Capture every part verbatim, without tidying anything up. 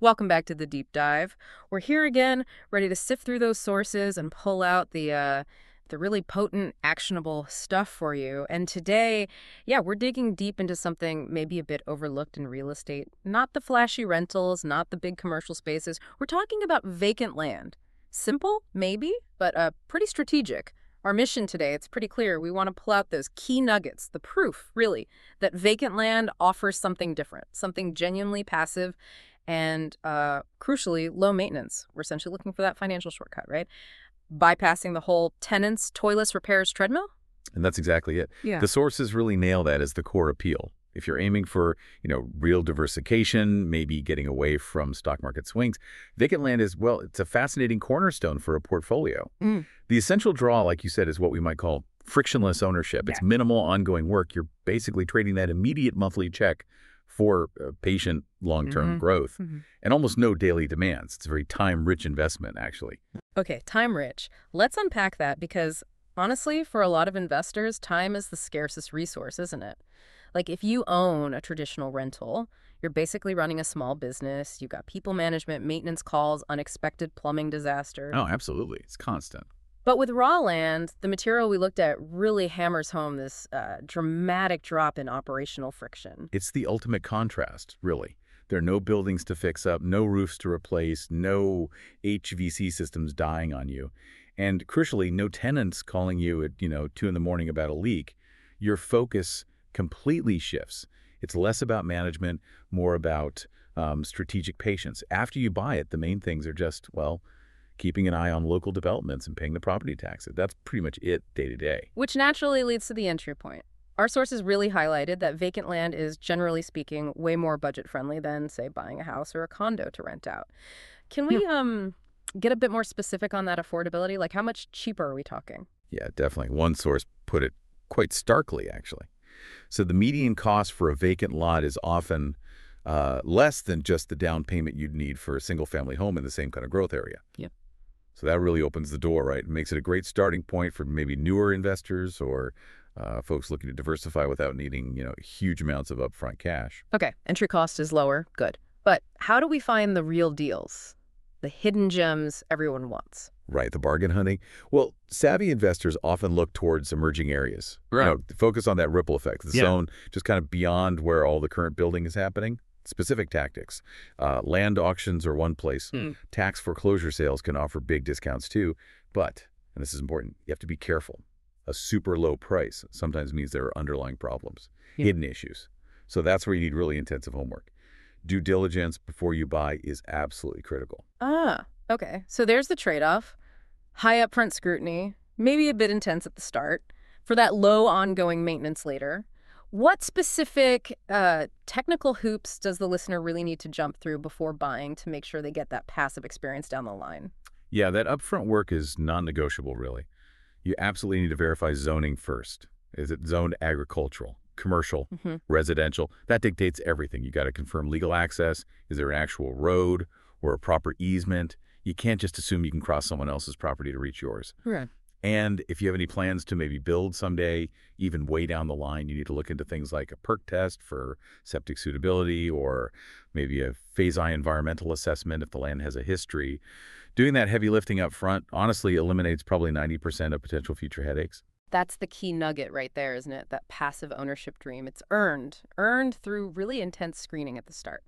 Welcome back to the deep dive. We're here again, ready to sift through those sources and pull out the uh, the really potent, actionable stuff for you. And today, yeah, we're digging deep into something maybe a bit overlooked in real estate. Not the flashy rentals, not the big commercial spaces. We're talking about vacant land. Simple, maybe, but uh, pretty strategic. Our mission today, it's pretty clear. We want to pull out those key nuggets, the proof, really, that vacant land offers something different, something genuinely passive and, uh, crucially, low maintenance. We're essentially looking for that financial shortcut, right? Bypassing the whole tenants, toilets, repairs treadmill? And that's exactly it. Yeah. The sources really nail that as the core appeal. If you're aiming for, you know, real diversification, maybe getting away from stock market swings, vacant land is, well, it's a fascinating cornerstone for a portfolio. Mm. The essential draw, like you said, is what we might call frictionless ownership. It's Yeah. minimal ongoing work. You're basically trading that immediate monthly check for uh, patient long-term Mhm. growth Mhm. and almost no daily demands. It's a very time-rich investment, actually. Okay, time rich. Let's unpack that because, honestly, for a lot of investors, time is the scarcest resource, isn't it? Like, if you own a traditional rental, you're basically running a small business. You've got people management, maintenance calls, unexpected plumbing disaster. Oh, absolutely. It's constant. But with raw land, the material we looked at really hammers home this uh, dramatic drop in operational friction. It's the ultimate contrast, really. There are no buildings to fix up, no roofs to replace, no H V A C systems dying on you. And crucially, no tenants calling you at, you know, two in the morning about a leak. Your focus completely shifts. It's less about management, more about um, strategic patience. After you buy it, the main things are just, well, keeping an eye on local developments and paying the property taxes. That's pretty much it day to day. Which naturally leads to the entry point. Our sources really highlighted that vacant land is, generally speaking, way more budget-friendly than, say, buying a house or a condo to rent out. Can we um get a bit more specific on that affordability? Like, how much cheaper are we talking? Yeah, definitely. One source put it quite starkly, actually. So the median cost for a vacant lot is often uh, less than just the down payment you'd need for a single-family home in the same kind of growth area. Yep. So that really opens the door, right? It makes it a great starting point for maybe newer investors or uh, folks looking to diversify without needing, you know, huge amounts of upfront cash. Okay, entry cost is lower. Good. But how do we find the real deals? The hidden gems everyone wants? Right, the bargain hunting. Well, savvy investors often look towards emerging areas. Right. You know, focus on that ripple effect, the Yeah. zone just kind of beyond where all the current building is happening. Specific tactics. Uh, land auctions are one place. Hmm. Tax foreclosure sales can offer big discounts too. But, and this is important, you have to be careful. A super low price sometimes means there are underlying problems, Yeah. hidden issues. So that's where you need really intensive homework. Due diligence before you buy is absolutely critical. Ah, okay. So there's the trade-off. High upfront scrutiny, maybe a bit intense at the start, for that low ongoing maintenance later. What specific uh, technical hoops does the listener really need to jump through before buying to make sure they get that passive experience down the line? Yeah, that upfront work is non-negotiable, really. You absolutely need to verify zoning first. Is it zoned agricultural, commercial, Mm-hmm. residential? That dictates everything. You got to confirm legal access. Is there an actual road or a proper easement? You can't just assume you can cross someone else's property to reach yours. Right. And if you have any plans to maybe build someday, even way down the line, you need to look into things like a perk test for septic suitability or maybe a phase-I environmental assessment if the land has a history. Doing that heavy lifting up front honestly eliminates probably ninety percent of potential future headaches. That's the key nugget right there, isn't it? That passive ownership dream. It's earned, earned through really intense screening at the start.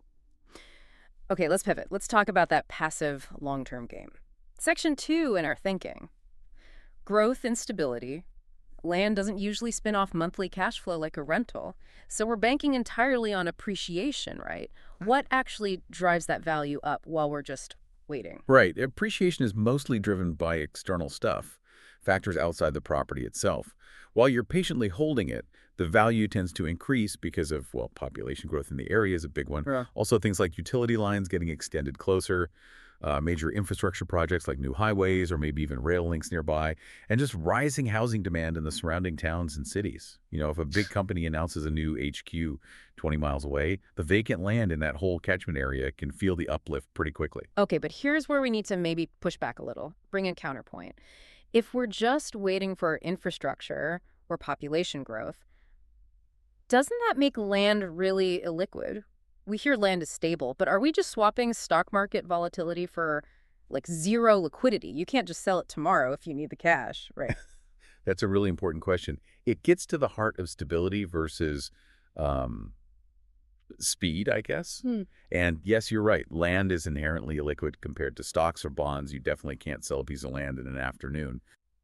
Okay, let's pivot. Let's talk about that passive long-term game. Section two in our thinking. Growth and stability. Land doesn't usually spin off monthly cash flow like a rental, so we're banking entirely on appreciation, right? What actually drives that value up while we're just waiting? Right. Appreciation is mostly driven by external stuff, factors outside the property itself. While you're patiently holding it, the value tends to increase because of, well, population growth in the area is a big one. Yeah. Also, things like utility lines getting extended closer, uh, major infrastructure projects like new highways or maybe even rail links nearby, and just rising housing demand in the surrounding towns and cities. You know, if a big company announces a new H Q twenty miles away, the vacant land in that whole catchment area can feel the uplift pretty quickly. Okay, but here's where we need to maybe push back a little, bring in counterpoint. If we're just waiting for infrastructure or population growth, doesn't that make land really illiquid? we hear land is stable, but are we just swapping stock market volatility for like zero liquidity? You can't just sell it tomorrow if you need the cash, right? That's a really important question. It gets to the heart of stability versus um, speed, I guess. Hmm. And yes, you're right. Land is inherently illiquid compared to stocks or bonds. You definitely can't sell a piece of land in an afternoon.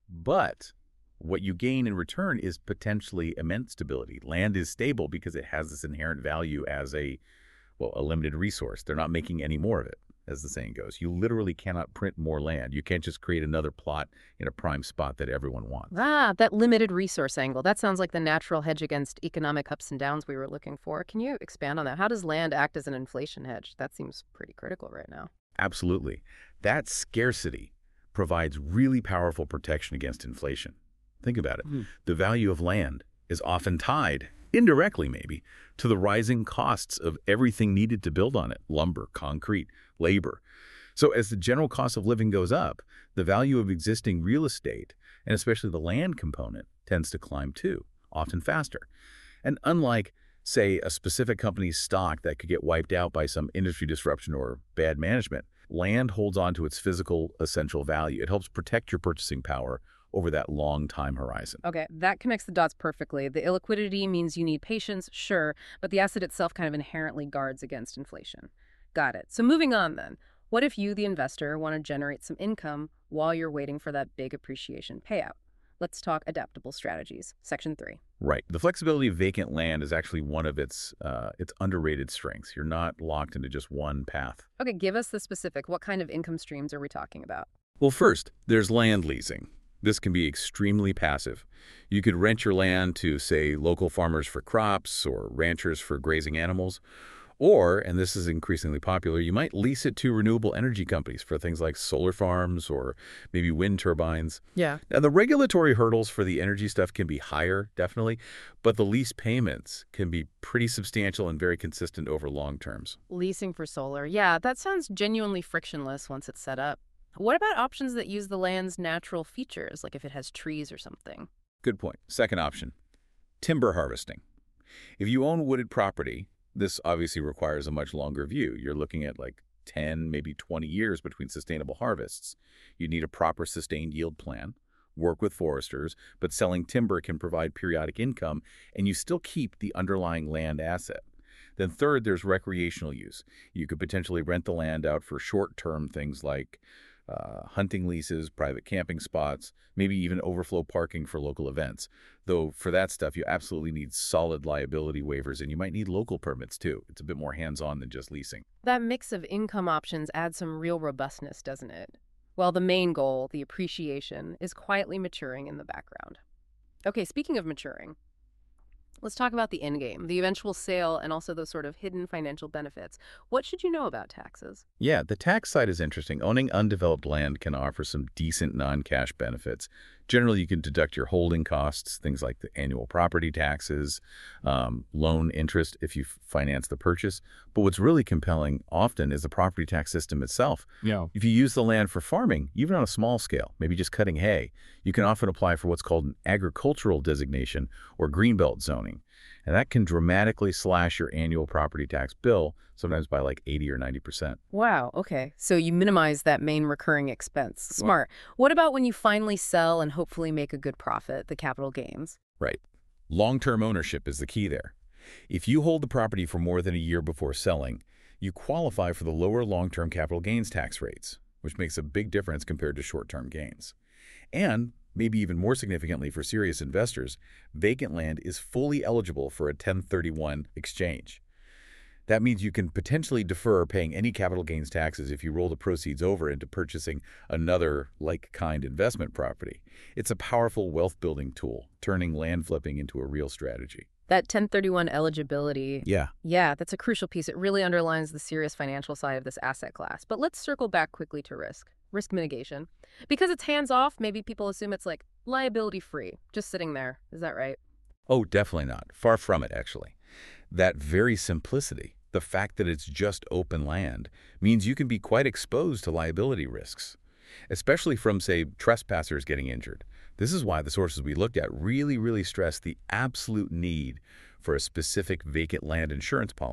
But what you gain in return is potentially immense stability. Land is stable because it has this inherent value as a, well, a limited resource. They're not making any more of it, as the saying goes. You literally cannot print more land. You can't just create another plot in a prime spot that everyone wants. Ah, that limited resource angle. That sounds like the natural hedge against economic ups and downs we were looking for. Can you expand on that? How does land act as an inflation hedge? That seems pretty critical right now. Absolutely. That scarcity provides really powerful protection against inflation. Think about it. Mhm. The value of land is often tied, indirectly maybe, to the rising costs of everything needed to build on it: lumber, concrete, labor. So as the general cost of living goes up, the value of existing real estate, and especially the land component, tends to climb too, often faster. And unlike, say, a specific company's stock that could get wiped out by some industry disruption or bad management, land holds on to its physical essential value. It helps protect your purchasing power over that long time horizon. Okay, that connects the dots perfectly. The illiquidity means you need patience, sure, but the asset itself kind of inherently guards against inflation. Got it. So moving on then. What if you, the investor, want to generate some income while you're waiting for that big appreciation payout? Let's talk adaptable strategies. Section three. Right. The flexibility of vacant land is actually one of its uh, its underrated strengths. You're not locked into just one path. Okay, give us the specific. What kind of income streams are we talking about? Well, first, there's land leasing. This can be extremely passive. You could rent your land to, say, local farmers for crops or ranchers for grazing animals. Or, and this is increasingly popular, you might lease it to renewable energy companies for things like solar farms or maybe wind turbines. Yeah. Now, the regulatory hurdles for the energy stuff can be higher, definitely, but the lease payments can be pretty substantial and very consistent over long terms. Leasing for solar. Yeah, that sounds genuinely frictionless once it's set up. What about options that use the land's natural features, like if it has trees or something? Good point. Second option, timber harvesting. If you own wooded property, this obviously requires a much longer view. You're looking at like ten, maybe twenty years between sustainable harvests. You need a proper sustained yield plan, work with foresters, but selling timber can provide periodic income, and you still keep the underlying land asset. Then third, there's recreational use. You could potentially rent the land out for short-term things like uh, hunting leases, private camping spots, maybe even overflow parking for local events. Though for that stuff, you absolutely need solid liability waivers, and you might need local permits too. It's a bit more hands-on than just leasing. That mix of income options adds some real robustness, doesn't it? While the main goal, the appreciation, is quietly maturing in the background. Okay, speaking of maturing, let's talk about the end game, the eventual sale, and also those sort of hidden financial benefits. What should you know about taxes? Yeah, the tax side is interesting. Owning undeveloped land can offer some decent non-cash benefits. Generally, you can deduct your holding costs, things like the annual property taxes, um, loan interest if you finance the purchase. But what's really compelling often is the property tax system itself. Yeah. If you use the land for farming, even on a small scale, maybe just cutting hay, you can often apply for what's called an agricultural designation or greenbelt zoning. And that can dramatically slash your annual property tax bill, sometimes by like eighty or ninety percent. Wow, okay. So you minimize that main recurring expense. Smart. What about when you finally sell and hopefully make a good profit, the capital gains? Right. Long-term ownership is the key there. If you hold the property for more than a year before selling, you qualify for the lower long-term capital gains tax rates, which makes a big difference compared to short-term gains. And maybe even more significantly for serious investors, vacant land is fully eligible for a ten thirty-one exchange. That means you can potentially defer paying any capital gains taxes if you roll the proceeds over into purchasing another like-kind investment property. It's a powerful wealth-building tool, turning land flipping into a real strategy. That ten thirty-one eligibility, Yeah. yeah, that's a crucial piece. It really underlines the serious financial side of this asset class. But let's circle back quickly to risk, risk mitigation. Because it's hands-off, maybe people assume it's like liability-free, just sitting there. Is that right? Oh, definitely not. Far from it, actually. That very simplicity, the fact that it's just open land, means you can be quite exposed to liability risks, especially from, say, trespassers getting injured. This is why the sources we looked at really, really stress the absolute need for a specific vacant land insurance policy.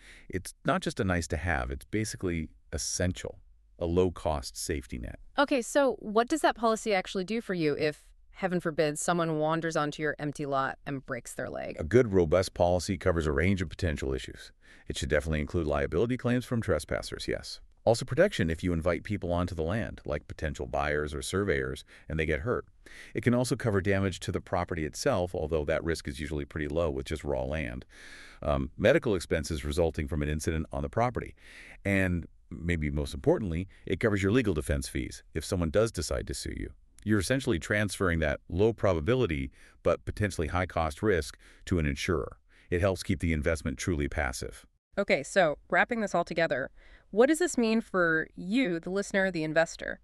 It's not just a nice to have, it's basically essential, a low-cost safety net. Okay, so what does that policy actually do for you if, heaven forbid, someone wanders onto your empty lot and breaks their leg? A good, robust policy covers a range of potential issues. It should definitely include liability claims from trespassers, yes. Also protection if you invite people onto the land, like potential buyers or surveyors, and they get hurt. It can also cover damage to the property itself, although that risk is usually pretty low with just raw land. Um, medical expenses resulting from an incident on the property. And maybe most importantly, it covers your legal defense fees if someone does decide to sue you. You're essentially transferring that low probability but potentially high-cost risk to an insurer. It helps keep the investment truly passive. Okay, so wrapping this all together, what does this mean for you, the listener, the investor?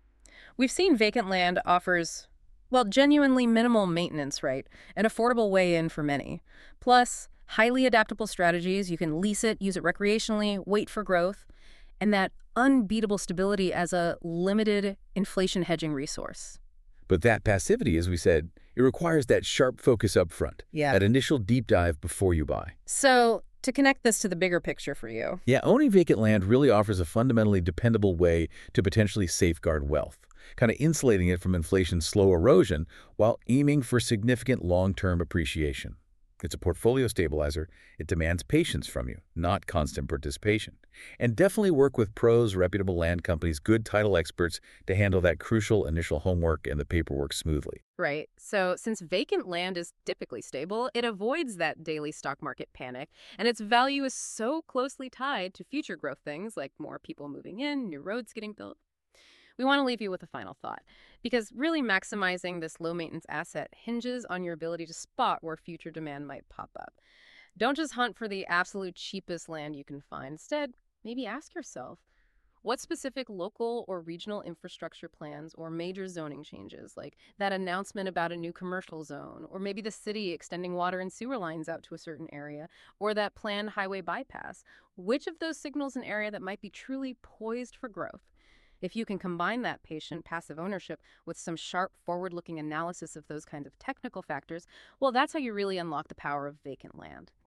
We've seen vacant land offers, well, genuinely minimal maintenance, right? An affordable way in for many. Plus, highly adaptable strategies. You can lease it, use it recreationally, wait for growth, and that unbeatable stability as a limited inflation hedging resource. But that passivity, as we said, it requires that sharp focus up front, Yeah. that initial deep dive before you buy. So, to connect this to the bigger picture for you. Yeah, owning vacant land really offers a fundamentally dependable way to potentially safeguard wealth, kind of insulating it from inflation's slow erosion while aiming for significant long-term appreciation. It's a portfolio stabilizer. It demands patience from you, not constant participation. And definitely work with pros, reputable land companies, good title experts to handle that crucial initial homework and the paperwork smoothly. Right. So since vacant land is typically stable, it avoids that daily stock market panic, and its value is so closely tied to future growth things like more people moving in, new roads getting built. We want to leave you with a final thought, because really maximizing this low-maintenance asset hinges on your ability to spot where future demand might pop up. Don't just hunt for the absolute cheapest land you can find. Instead, maybe ask yourself, what specific local or regional infrastructure plans or major zoning changes, like that announcement about a new commercial zone, or maybe the city extending water and sewer lines out to a certain area, or that planned highway bypass, which of those signals an area that might be truly poised for growth? If you can combine that patient, passive ownership with some sharp, forward-looking analysis of those kinds of technical factors, well, that's how you really unlock the power of vacant land.